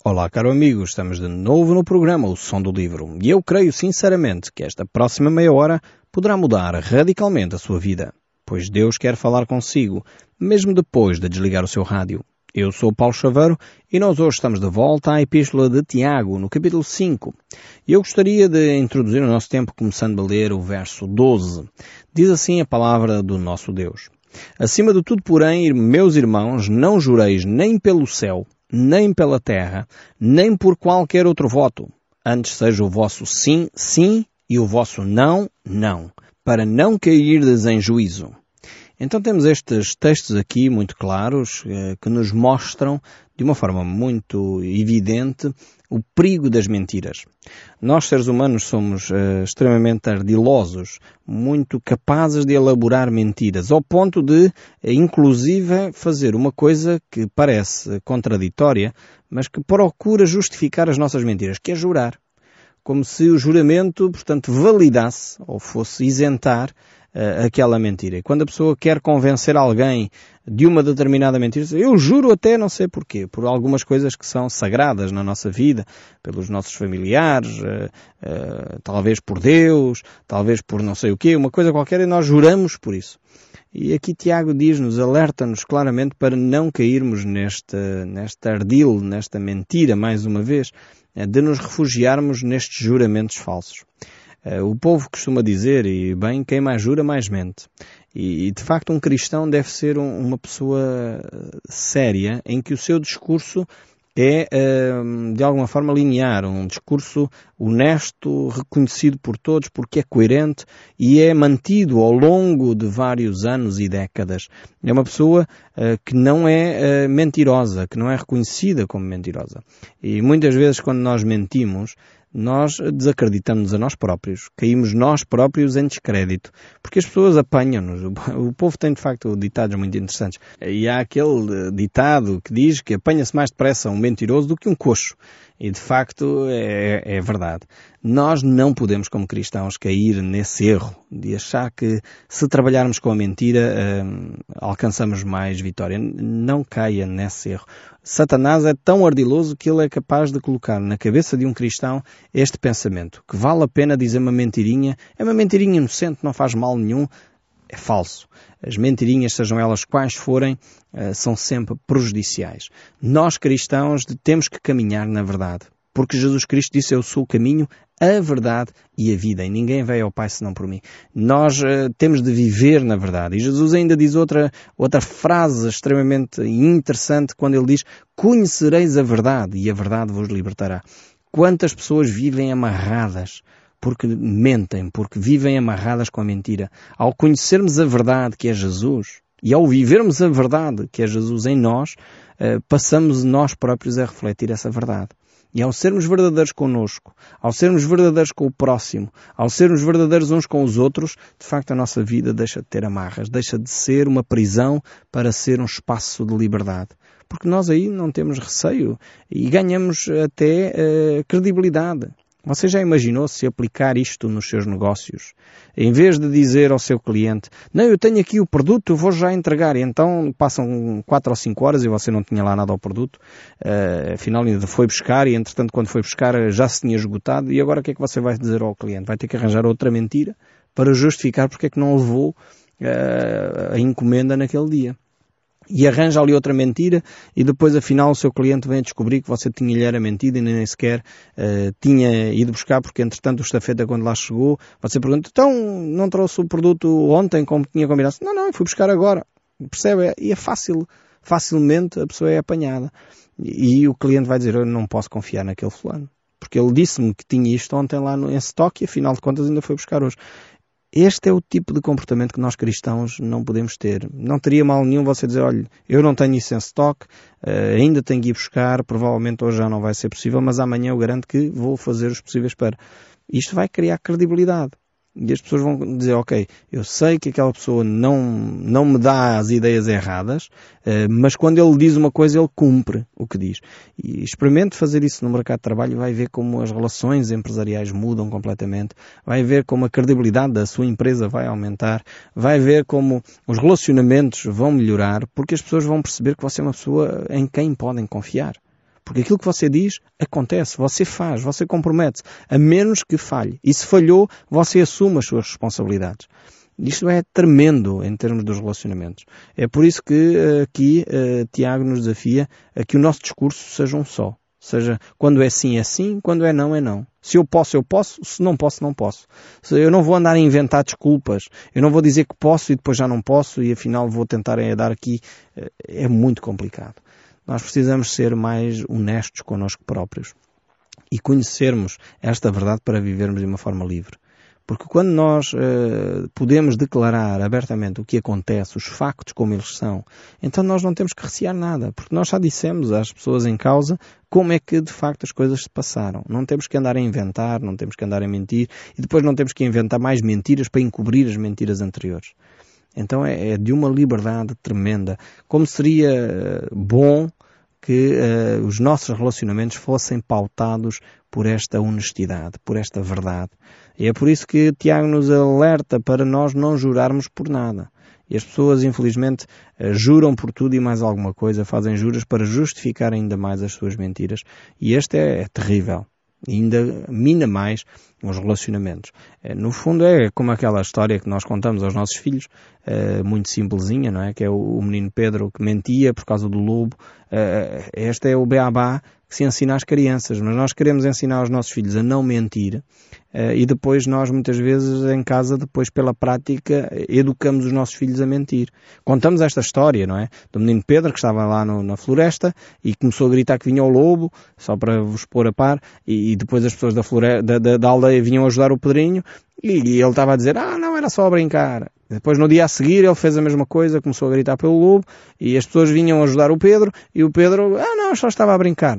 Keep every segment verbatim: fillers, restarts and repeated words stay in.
Olá, caro amigo, estamos de novo no programa O Som do Livro e eu creio sinceramente que esta próxima meia hora poderá mudar radicalmente a sua vida, pois Deus quer falar consigo, mesmo depois de desligar o seu rádio. Eu sou o Paulo Chaveiro e nós hoje estamos de volta à Epístola de Tiago, no capítulo cinco. E eu gostaria de introduzir o nosso tempo começando a ler o verso doze. Diz assim a palavra do nosso Deus. Acima de tudo, porém, meus irmãos, não jureis nem pelo céu, nem pela terra, nem por qualquer outro voto. Antes seja o vosso sim, sim, e o vosso não, não, para não cairdes em juízo. Então temos estes textos aqui muito claros, eh, que nos mostram de uma forma muito evidente o perigo das mentiras. Nós, seres humanos, somos eh, extremamente ardilosos, muito capazes de elaborar mentiras, ao ponto de, eh, inclusive, fazer uma coisa que parece contraditória, mas que procura justificar as nossas mentiras, que é jurar. Como se o juramento, portanto, validasse ou fosse isentar uh, aquela mentira. E quando a pessoa quer convencer alguém de uma determinada mentira, eu juro até não sei porquê, por algumas coisas que são sagradas na nossa vida, pelos nossos familiares, uh, uh, talvez por Deus, talvez por não sei o quê, uma coisa qualquer, e nós juramos por isso. E aqui Tiago diz-nos, alerta-nos claramente para não cairmos neste, neste ardil, nesta mentira, mais uma vez, de nos refugiarmos nestes juramentos falsos. O povo costuma dizer, e bem, quem mais jura, mais mente. E, de facto, um cristão deve ser um, uma pessoa séria, em que o seu discurso é, de alguma forma, linear, um discurso honesto, reconhecido por todos, porque é coerente e é mantido ao longo de vários anos e décadas. É uma pessoa que não é mentirosa, que não é reconhecida como mentirosa. E muitas vezes, quando nós mentimos, nós desacreditamos a nós próprios, caímos nós próprios em descrédito, porque as pessoas apanham-nos. O povo tem, de facto, ditados muito interessantes. E há aquele ditado que diz que apanha-se mais depressa um mentiroso do que um coxo. E, de facto, é, é verdade. Nós não podemos, como cristãos, cair nesse erro de achar que, se trabalharmos com a mentira, hum, alcançamos mais vitória. Não caia nesse erro. Satanás é tão ardiloso que ele é capaz de colocar na cabeça de um cristão este pensamento, que vale a pena dizer uma mentirinha, é uma mentirinha inocente, não faz mal nenhum. É falso. As mentirinhas, sejam elas quais forem, são sempre prejudiciais. Nós, cristãos, temos que caminhar na verdade. Porque Jesus Cristo disse, eu sou o caminho, a verdade e a vida. E ninguém veio ao Pai senão por mim. Nós uh, temos de viver na verdade. E Jesus ainda diz outra, outra frase extremamente interessante quando ele diz, conhecereis a verdade e a verdade vos libertará. Quantas pessoas vivem amarradas porque mentem, porque vivem amarradas com a mentira. Ao conhecermos a verdade que é Jesus, e ao vivermos a verdade que é Jesus em nós, passamos nós próprios a refletir essa verdade. E ao sermos verdadeiros connosco, ao sermos verdadeiros com o próximo, ao sermos verdadeiros uns com os outros, de facto a nossa vida deixa de ter amarras, deixa de ser uma prisão para ser um espaço de liberdade. Porque nós aí não temos receio e ganhamos até uh, credibilidade. Você já imaginou se aplicar isto nos seus negócios? Em vez de dizer ao seu cliente, não, eu tenho aqui o produto, eu vou já entregar. E então passam quatro ou cinco horas e você não tinha lá nada ao produto. Uh, afinal ainda foi buscar e entretanto quando foi buscar já se tinha esgotado. E agora o que é que você vai dizer ao cliente? Vai ter que arranjar outra mentira para justificar porque é que não levou uh, a encomenda naquele dia. E arranja ali outra mentira e depois afinal o seu cliente vem a descobrir que você tinha-lhe era mentido e nem sequer uh, tinha ido buscar porque entretanto o estafeta quando lá chegou, você pergunta, então não trouxe o produto ontem como tinha combinado? Não, não, eu fui buscar agora. Percebe? E é fácil, facilmente a pessoa é apanhada. E, e o cliente vai dizer, eu não posso confiar naquele fulano. Porque ele disse-me que tinha isto ontem lá no, em estoque e afinal de contas ainda foi buscar hoje. Este é o tipo de comportamento que nós cristãos não podemos ter. Não teria mal nenhum você dizer, olha, eu não tenho isso em stock, uh, ainda tenho que ir buscar, provavelmente hoje já não vai ser possível, mas amanhã eu garanto que vou fazer os possíveis para. Isto vai criar credibilidade. E as pessoas vão dizer, ok, eu sei que aquela pessoa não, não me dá as ideias erradas, mas quando ele diz uma coisa, ele cumpre o que diz. E experimente fazer isso no mercado de trabalho e vai ver como as relações empresariais mudam completamente, vai ver como a credibilidade da sua empresa vai aumentar, vai ver como os relacionamentos vão melhorar, porque as pessoas vão perceber que você é uma pessoa em quem podem confiar. Porque aquilo que você diz, acontece, você faz, você compromete-se, a menos que falhe. E se falhou, você assume as suas responsabilidades. Isto é tremendo em termos dos relacionamentos. É por isso que aqui uh, Tiago nos desafia a que o nosso discurso seja um só. Ou seja, quando é sim, é sim, quando é não, é não. Se eu posso, eu posso, se não posso, não posso. Eu não vou andar a inventar desculpas. Eu não vou dizer que posso e depois já não posso e afinal vou tentar dar aqui. É muito complicado. Nós precisamos ser mais honestos connosco próprios e conhecermos esta verdade para vivermos de uma forma livre. Porque quando nós uh, podemos declarar abertamente o que acontece, os factos como eles são, então nós não temos que recear nada, porque nós já dissemos às pessoas em causa como é que de facto as coisas se passaram. Não temos que andar a inventar, não temos que andar a mentir e depois não temos que inventar mais mentiras para encobrir as mentiras anteriores. Então é, é de uma liberdade tremenda. Como seria uh, bom que uh, os nossos relacionamentos fossem pautados por esta honestidade, por esta verdade. E é por isso que Tiago nos alerta para nós não jurarmos por nada. E as pessoas, infelizmente, uh, juram por tudo e mais alguma coisa, fazem juras para justificar ainda mais as suas mentiras. E este é, é terrível. E ainda mina mais os relacionamentos. No fundo é como aquela história que nós contamos aos nossos filhos, muito simplesinha, não é? Que é o menino Pedro que mentia por causa do lobo. Este é o beabá que se ensina às crianças, mas nós queremos ensinar aos nossos filhos a não mentir e depois nós muitas vezes em casa, depois pela prática, educamos os nossos filhos a mentir. Contamos esta história, não é? Do menino Pedro que estava lá no, na floresta e começou a gritar que vinha o lobo, só para vos pôr a par, e, e depois as pessoas da, floresta, da, da, da aldeia vinham ajudar o Pedrinho e, e ele estava a dizer, ah não, era só a brincar. Depois no dia a seguir ele fez a mesma coisa, começou a gritar pelo lobo e as pessoas vinham ajudar o Pedro e o Pedro, ah não, só estava a brincar.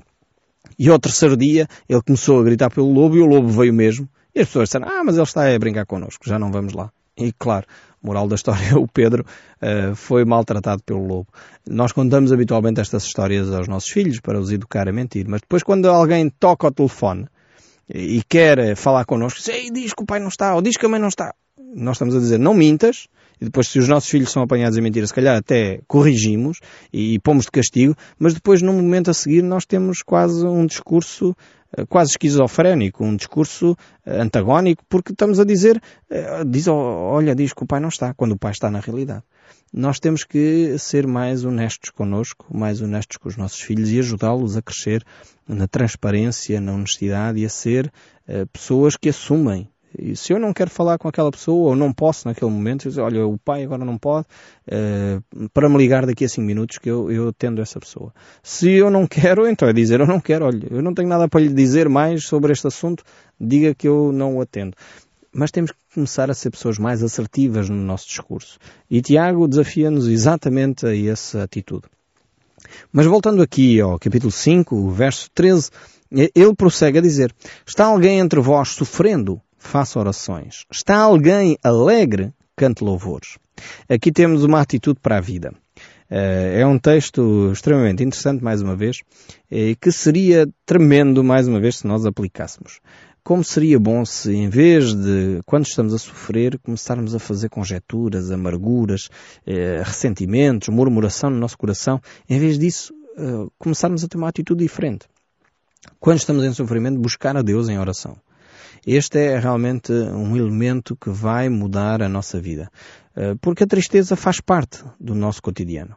E ao terceiro dia ele começou a gritar pelo lobo e o lobo veio mesmo. E as pessoas disseram, ah, mas ele está a brincar connosco, já não vamos lá. E claro, moral da história, o Pedro uh, foi maltratado pelo lobo. Nós contamos habitualmente estas histórias aos nossos filhos para os educar a mentir, mas depois quando alguém toca o telefone e quer falar connosco, diz, diz que o pai não está, ou diz que a mãe não está. Nós estamos a dizer, não mintas, e depois se os nossos filhos são apanhados a mentir, se calhar até corrigimos e, e pomos de castigo, mas depois no momento a seguir nós temos quase um discurso uh, quase esquizofrénico, um discurso uh, antagónico, porque estamos a dizer, uh, diz, oh, olha, diz que o pai não está, quando o pai está na realidade. Nós temos que ser mais honestos connosco, mais honestos com os nossos filhos e ajudá-los a crescer na transparência, na honestidade e a ser uh, pessoas que assumem. E se eu não quero falar com aquela pessoa, ou não posso naquele momento, eu digo, olha, o pai agora não pode, uh, para me ligar daqui a cinco minutos que eu, eu atendo essa pessoa. Se eu não quero, então é dizer, eu não quero, olha, eu não tenho nada para lhe dizer mais sobre este assunto, diga que eu não o atendo. Mas temos que começar a ser pessoas mais assertivas no nosso discurso. E Tiago desafia-nos exatamente a essa atitude. Mas voltando aqui ao capítulo cinco, verso treze, ele prossegue a dizer, está alguém entre vós sofrendo? Faça orações. Está alguém alegre? Cante louvores. Aqui temos uma atitude para a vida. É um texto extremamente interessante, mais uma vez, que seria tremendo, mais uma vez, se nós aplicássemos. Como seria bom se, em vez de, quando estamos a sofrer, começarmos a fazer conjecturas, amarguras, ressentimentos, murmuração no nosso coração, em vez disso, começarmos a ter uma atitude diferente. Quando estamos em sofrimento, buscar a Deus em oração. Este é realmente um elemento que vai mudar a nossa vida. Porque a tristeza faz parte do nosso cotidiano.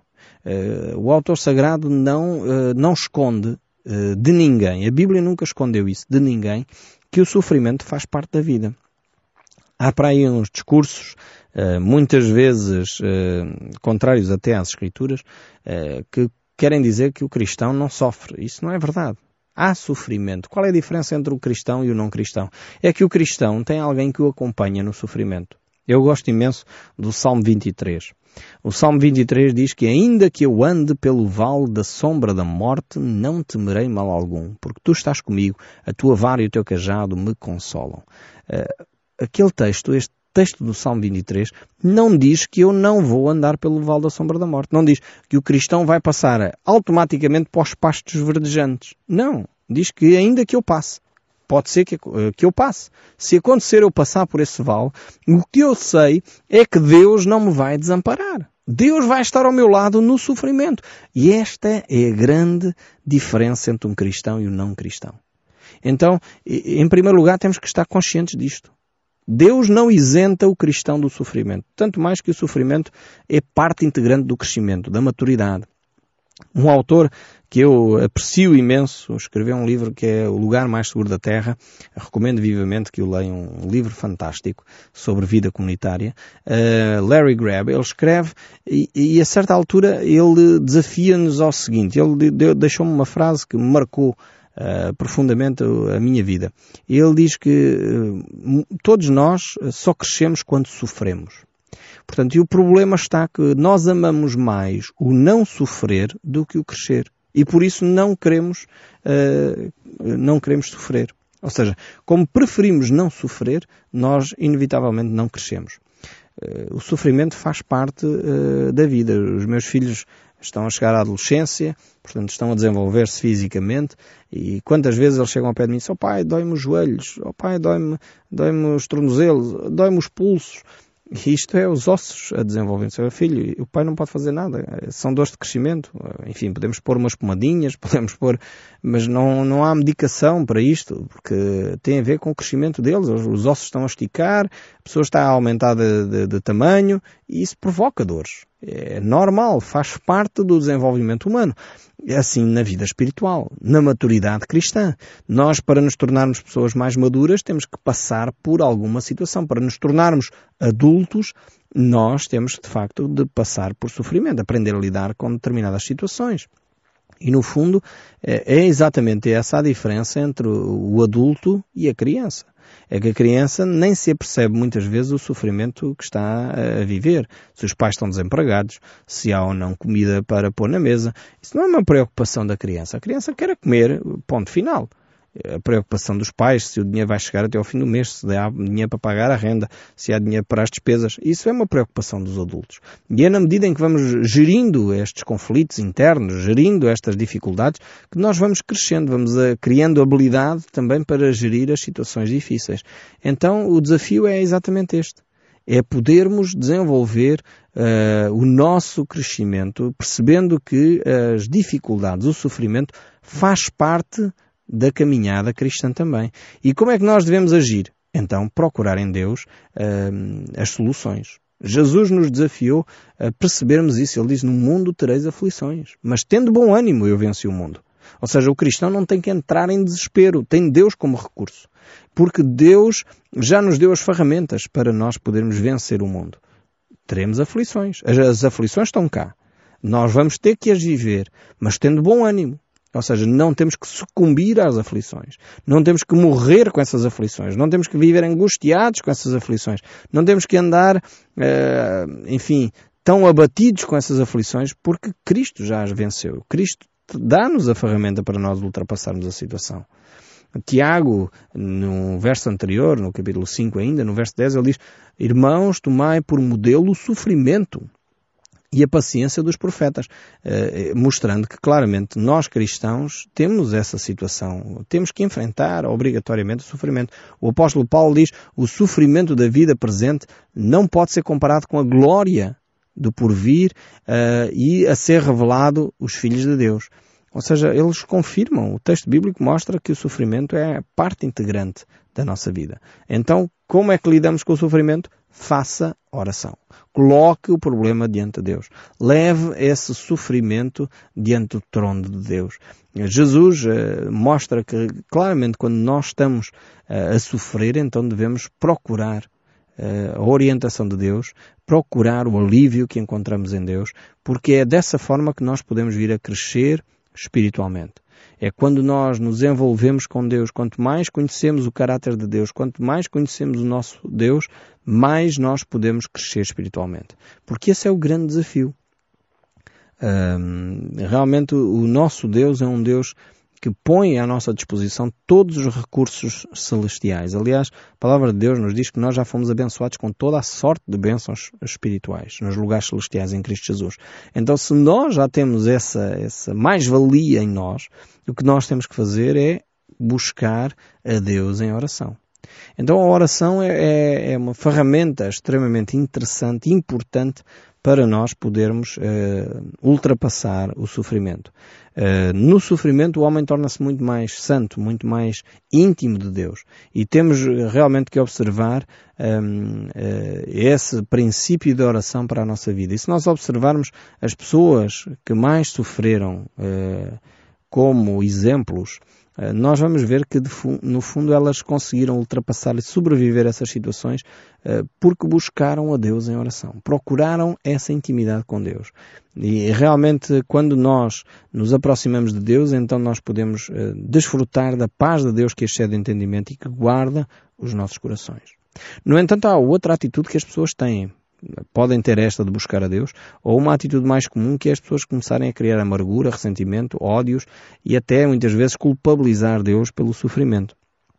O autor sagrado não, não esconde de ninguém, a Bíblia nunca escondeu isso de ninguém, que o sofrimento faz parte da vida. Há para aí uns discursos, muitas vezes contrários até às Escrituras, que querem dizer que o cristão não sofre. Isso não é verdade. Há sofrimento. Qual é a diferença entre o cristão e o não cristão? É que o cristão tem alguém que o acompanha no sofrimento. Eu gosto imenso do Salmo vinte e três. O Salmo vinte e três diz que ainda que eu ande pelo vale da sombra da morte, não temerei mal algum, porque tu estás comigo, a tua vara e o teu cajado me consolam. Uh, aquele texto, este texto do Salmo vinte e três, não diz que eu não vou andar pelo vale da sombra da morte. Não diz que o cristão vai passar automaticamente para os pastos verdejantes. Não. Diz que ainda que eu passe. Pode ser que, que eu passe. Se acontecer eu passar por esse vale, o que eu sei é que Deus não me vai desamparar. Deus vai estar ao meu lado no sofrimento. E esta é a grande diferença entre um cristão e um não cristão. Então, em primeiro lugar, temos que estar conscientes disto. Deus não isenta o cristão do sofrimento. Tanto mais que o sofrimento é parte integrante do crescimento, da maturidade. Um autor que eu aprecio imenso escreveu um livro que é O Lugar Mais Seguro da Terra. Recomendo vivamente que o leiam, um livro fantástico sobre vida comunitária. Uh, Larry Grab, ele escreve e, e a certa altura ele desafia-nos ao seguinte. Ele de, deixou-me uma frase que me marcou Uh, profundamente a minha vida. Ele diz que uh, todos nós só crescemos quando sofremos. Portanto, e o problema está que nós amamos mais o não sofrer do que o crescer. E por isso não queremos, uh, não queremos sofrer. Ou seja, como preferimos não sofrer, nós inevitavelmente não crescemos. Uh, o sofrimento faz parte uh, da vida. Os meus filhos estão a chegar à adolescência, portanto estão a desenvolver-se fisicamente, e quantas vezes eles chegam ao pé de mim e dizem: "Oh pai, dói-me os joelhos, oh pai, dói-me, dói-me os tornozelos, dói-me os pulsos." E isto é os ossos a desenvolver-se. Seu filho, o pai não pode fazer nada. São dores de crescimento. Enfim, podemos pôr umas pomadinhas, podemos pôr, mas não, não há medicação para isto, porque tem a ver com o crescimento deles. Os ossos estão a esticar, a pessoa está a aumentar de, de, de tamanho, e isso provoca dores. É normal, faz parte do desenvolvimento humano. É assim na vida espiritual, na maturidade cristã. Nós, para nos tornarmos pessoas mais maduras, temos que passar por alguma situação. Para nos tornarmos adultos, nós temos, de facto, de passar por sofrimento, aprender a lidar com determinadas situações. E, no fundo, é exatamente essa a diferença entre o adulto e a criança. É que a criança nem se apercebe muitas vezes o sofrimento que está a viver. Se os pais estão desempregados, se há ou não comida para pôr na mesa. Isso não é uma preocupação da criança. A criança quer comer, ponto final. A preocupação dos pais, se o dinheiro vai chegar até ao fim do mês, se há dinheiro para pagar a renda, se há dinheiro para as despesas. Isso é uma preocupação dos adultos. E é na medida em que vamos gerindo estes conflitos internos, gerindo estas dificuldades, que nós vamos crescendo, vamos a, criando habilidade também para gerir as situações difíceis. Então o desafio é exatamente este. É podermos desenvolver uh, o nosso crescimento, percebendo que as dificuldades, o sofrimento, faz parte da caminhada cristã também. E como é que nós devemos agir? Então, procurar em Deus uh, as soluções. Jesus nos desafiou a percebermos isso. Ele diz: "No mundo tereis aflições, mas tendo bom ânimo, eu venci o mundo." Ou seja, o cristão não tem que entrar em desespero, tem Deus como recurso. Porque Deus já nos deu as ferramentas para nós podermos vencer o mundo. Teremos aflições. As, as aflições estão cá. Nós vamos ter que as viver, mas tendo bom ânimo. Ou seja, não temos que sucumbir às aflições. Não temos que morrer com essas aflições. Não temos que viver angustiados com essas aflições. Não temos que andar, uh, enfim, tão abatidos com essas aflições, porque Cristo já as venceu. Cristo dá-nos a ferramenta para nós ultrapassarmos a situação. Tiago, no verso anterior, no capítulo cinco ainda, no verso dez, ele diz: "Irmãos, tomai por modelo o sofrimento e a paciência dos profetas", eh, mostrando que claramente nós cristãos temos essa situação, temos que enfrentar obrigatoriamente o sofrimento. O apóstolo Paulo diz: "O sofrimento da vida presente não pode ser comparado com a glória do porvir uh, e a ser revelado os filhos de Deus." Ou seja, eles confirmam, o texto bíblico mostra que o sofrimento é parte integrante da nossa vida. Então, como é que lidamos com o sofrimento? Faça oração. Coloque o problema diante de Deus. Leve esse sofrimento diante do trono de Deus. Jesus uh, mostra que, claramente, quando nós estamos uh, a sofrer, então devemos procurar uh, a orientação de Deus, procurar o alívio que encontramos em Deus, porque é dessa forma que nós podemos vir a crescer espiritualmente. É quando nós nos envolvemos com Deus, quanto mais conhecemos o caráter de Deus, quanto mais conhecemos o nosso Deus, mais nós podemos crescer espiritualmente. Porque esse é o grande desafio. Um, realmente o nosso Deus é um Deus que põe à nossa disposição todos os recursos celestiais. Aliás, a palavra de Deus nos diz que nós já fomos abençoados com toda a sorte de bênçãos espirituais nos lugares celestiais em Cristo Jesus. Então, se nós já temos essa, essa mais-valia em nós, o que nós temos que fazer é buscar a Deus em oração. Então, a oração é, é uma ferramenta extremamente interessante e importante para nós podermos uh, ultrapassar o sofrimento. Uh, no sofrimento o homem torna-se muito mais santo, muito mais íntimo de Deus. E temos realmente que observar um, uh, esse princípio de oração para a nossa vida. E se nós observarmos as pessoas que mais sofreram uh, como exemplos, nós vamos ver que, no fundo, elas conseguiram ultrapassar e sobreviver a essas situações porque buscaram a Deus em oração. Procuraram essa intimidade com Deus. E realmente, quando nós nos aproximamos de Deus, então nós podemos desfrutar da paz de Deus que excede o entendimento e que guarda os nossos corações. No entanto, há outra atitude que as pessoas têm. Podem ter esta de buscar a Deus, ou uma atitude mais comum, que é as pessoas começarem a criar amargura, ressentimento, ódios e até muitas vezes culpabilizar Deus pelo sofrimento.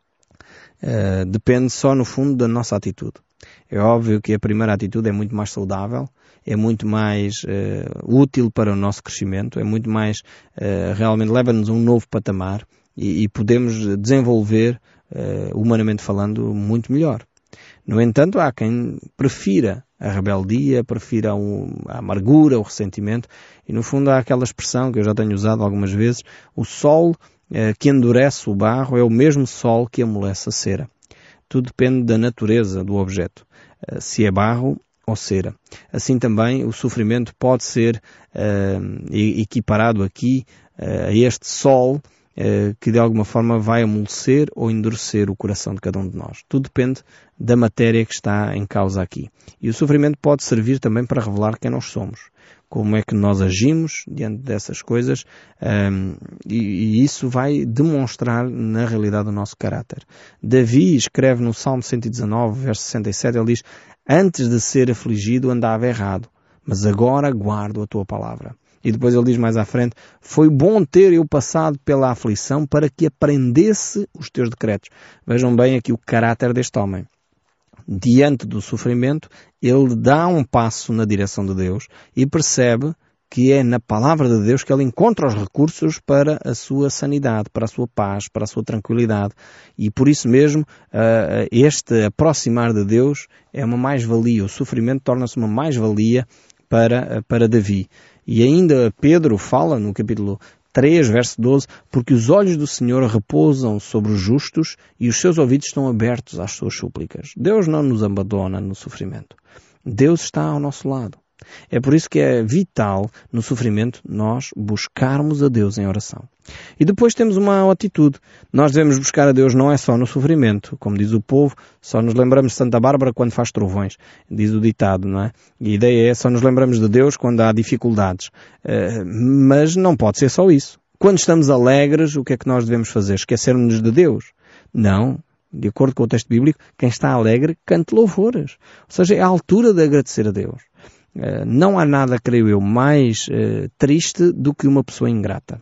Uh, depende só no fundo da nossa atitude. É óbvio que a primeira atitude é muito mais saudável, é muito mais uh, útil para o nosso crescimento, é muito mais, uh, realmente leva-nos a um novo patamar e, e podemos desenvolver, uh, humanamente falando, muito melhor. No entanto, há quem prefira a rebeldia, prefira a amargura, o ressentimento, e no fundo há aquela expressão que eu já tenho usado algumas vezes: o sol eh, que endurece o barro é o mesmo sol que amolece a cera. Tudo depende da natureza do objeto, eh, se é barro ou cera. Assim também o sofrimento pode ser eh, equiparado aqui eh, a este sol que de alguma forma vai amolecer ou endurecer o coração de cada um de nós. Tudo depende da matéria que está em causa aqui. E o sofrimento pode servir também para revelar quem nós somos. Como é que nós agimos diante dessas coisas, um, e, e isso vai demonstrar na realidade o nosso caráter. Davi escreve no Salmo cento e dezanove, verso sessenta e sete, ele diz: antes de ser afligido andava errado, mas agora guardo a tua palavra. E depois ele diz mais à frente: foi bom ter eu passado pela aflição para que aprendesse os teus decretos. Vejam bem aqui o caráter deste homem. Diante do sofrimento, ele dá um passo na direção de Deus e percebe que é na palavra de Deus que ele encontra os recursos para a sua sanidade, para a sua paz, para a sua tranquilidade. E por isso mesmo, este aproximar de Deus é uma mais-valia. O sofrimento torna-se uma mais-valia para, para Davi. E ainda Pedro fala no capítulo três, verso doze, porque os olhos do Senhor repousam sobre os justos e os seus ouvidos estão abertos às suas súplicas. Deus não nos abandona no sofrimento. Deus está ao nosso lado. É por isso que é vital, no sofrimento, nós buscarmos a Deus em oração. E depois temos uma atitude. Nós devemos buscar a Deus não é só no sofrimento. Como diz o povo, só nos lembramos de Santa Bárbara quando faz trovões. Diz o ditado, não é? E a ideia é só nos lembramos de Deus quando há dificuldades. Uh, mas não pode ser só isso. Quando estamos alegres, o que é que nós devemos fazer? Esquecer-nos de Deus? Não. De acordo com o texto bíblico, quem está alegre, cante louvores. Ou seja, é a altura de agradecer a Deus. Uh, não há nada, creio eu, mais uh, triste do que uma pessoa ingrata.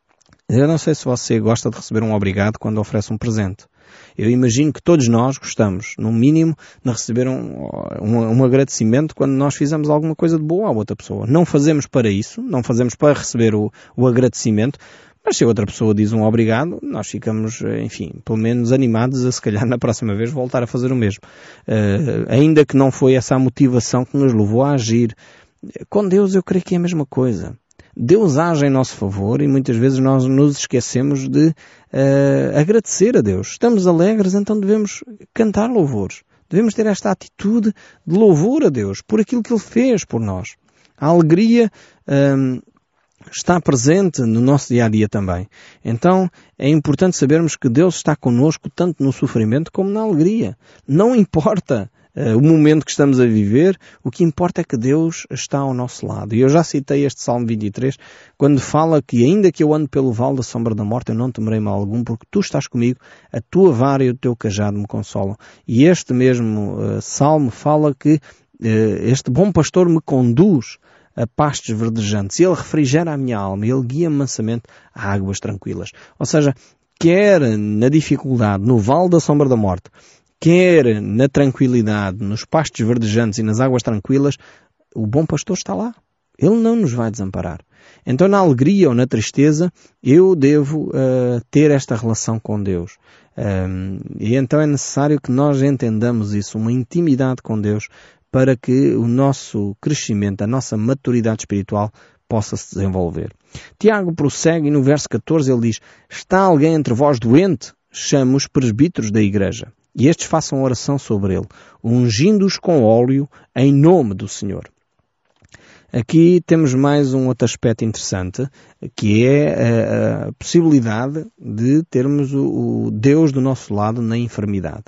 Eu não sei se você gosta de receber um obrigado quando oferece um presente. Eu imagino que todos nós gostamos, no mínimo, de receber um, um, um agradecimento quando nós fizemos alguma coisa de boa à outra pessoa. Não fazemos para isso, não fazemos para receber o, o agradecimento, mas se a outra pessoa diz um obrigado, nós ficamos, enfim, pelo menos animados a, se calhar, na próxima vez voltar a fazer o mesmo. Uh, ainda que não foi essa a motivação que nos levou a agir. Com Deus eu creio que é a mesma coisa. Deus age em nosso favor e muitas vezes nós nos esquecemos de uh, agradecer a Deus. Estamos alegres, então devemos cantar louvores. Devemos ter esta atitude de louvor a Deus por aquilo que Ele fez por nós. A alegria um, está presente no nosso dia-a-dia também. Então é importante sabermos que Deus está connosco tanto no sofrimento como na alegria. Não importa Uh, o momento que estamos a viver, o que importa é que Deus está ao nosso lado. E eu já citei este Salmo vinte e três, quando fala que ainda que eu ande pelo vale da sombra da morte, eu não temerei mal algum, porque tu estás comigo, a tua vara e o teu cajado me consolam. E este mesmo uh, Salmo fala que uh, este bom pastor me conduz a pastos verdejantes, e ele refrigera a minha alma, e ele guia-me mansamente a águas tranquilas. Ou seja, quer na dificuldade, no vale da sombra da morte, quer na tranquilidade, nos pastos verdejantes e nas águas tranquilas, o bom pastor está lá. Ele não nos vai desamparar. Então, na alegria ou na tristeza, eu devo uh, ter esta relação com Deus. Um, e então é necessário que nós entendamos isso, uma intimidade com Deus, para que o nosso crescimento, a nossa maturidade espiritual possa se desenvolver. Tiago prossegue e no verso catorze ele diz: está alguém entre vós doente? Chame os presbíteros da igreja e estes façam oração sobre ele, ungindo-os com óleo em nome do Senhor. Aqui temos mais um outro aspecto interessante, que é a possibilidade de termos o Deus do nosso lado na enfermidade.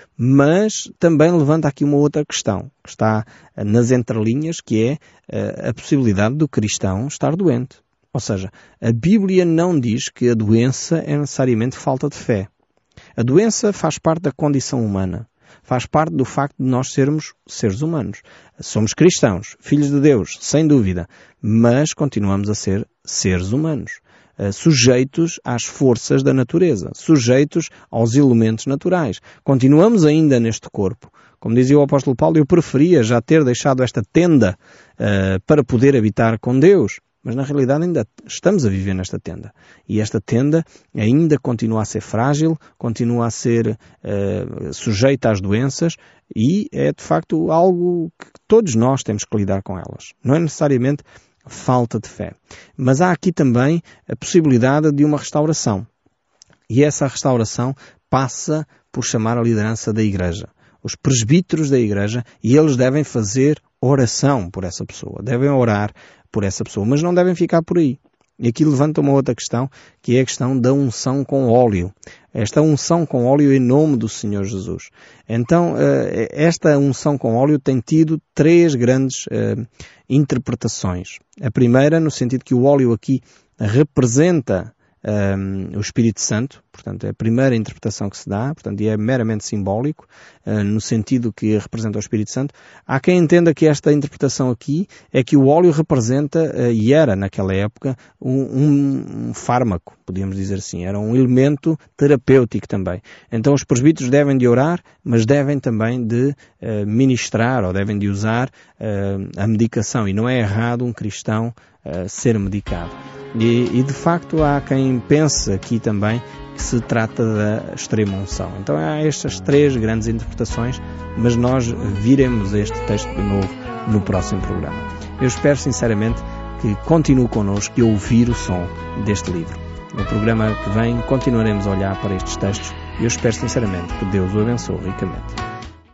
Mas também levanta aqui uma outra questão, que está nas entrelinhas, que é a possibilidade do cristão estar doente. Ou seja, a Bíblia não diz que a doença é necessariamente falta de fé. A doença faz parte da condição humana. Faz parte do facto de nós sermos seres humanos. Somos cristãos, filhos de Deus, sem dúvida, mas continuamos a ser seres humanos, sujeitos às forças da natureza, sujeitos aos elementos naturais. Continuamos ainda neste corpo. Como dizia o apóstolo Paulo, eu preferia já ter deixado esta tenda uh, para poder habitar com Deus. Mas na realidade ainda estamos a viver nesta tenda. E esta tenda ainda continua a ser frágil, continua a ser uh, sujeita às doenças e é de facto algo que todos nós temos que lidar com elas. Não é necessariamente falta de fé. Mas há aqui também a possibilidade de uma restauração. E essa restauração passa por chamar a liderança da igreja. Os presbíteros da igreja, e eles devem fazer oração por essa pessoa. Devem orar por essa pessoa, mas não devem ficar por aí. E aqui levanta uma outra questão, que é a questão da unção com óleo. Esta unção com óleo em nome do Senhor Jesus. Então, esta unção com óleo tem tido três grandes uh, interpretações. A primeira, no sentido que o óleo aqui representa Um, o Espírito Santo, portanto é a primeira interpretação que se dá, portanto e é meramente simbólico, uh, no sentido que representa o Espírito Santo. Há quem entenda que esta interpretação aqui é que o óleo representa, uh, e era naquela época, um, um, um fármaco, podíamos dizer assim, era um elemento terapêutico também. Então os presbíteros devem de orar, mas devem também de uh, ministrar, ou devem de usar uh, a medicação, e não é errado um cristão uh, ser medicado. E, e de facto há quem pense aqui também que se trata da extrema unção. Então há estas três grandes interpretações, mas nós viremos este texto de novo no próximo programa. Eu espero sinceramente que continue connosco e ouvir o som deste livro. No programa que vem continuaremos a olhar para estes textos e eu espero sinceramente que Deus o abençoe ricamente.